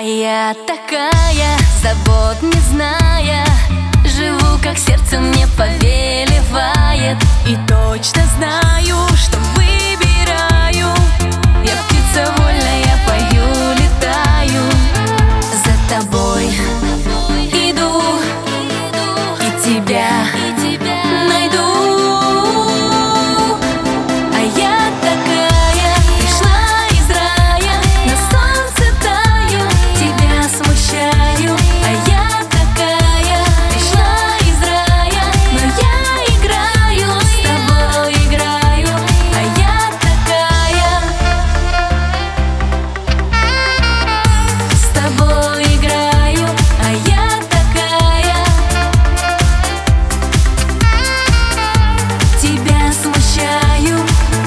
я такая, забот не зная, живу, как сердце мне повелевает. И точно знаю, что выбираю. Я птица вольная, пою, летаю. За тобой иду и тебя найду. А я такая, пришла из рая, на солнце таю, тебя смущаю. А я такая, пришла из рая, но я играю, с тобой играю. А я такая, с тобой играю. А я такая, тебя смущаю.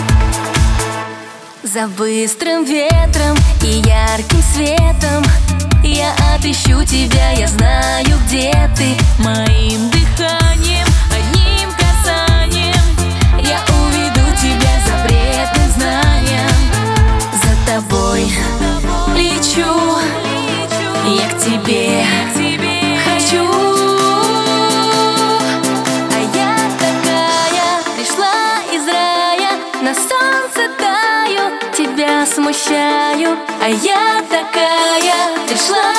За быстрым ветром и ярким светом я отыщу тебя, я знаю, где ты. Моим дыханием, одним касанием я уведу тебя запретным знанием. За тобой лечу, я к тебе хочу. А я такая, пришла из рая, на солнце таю, тебя смущаю. А я такая, пришла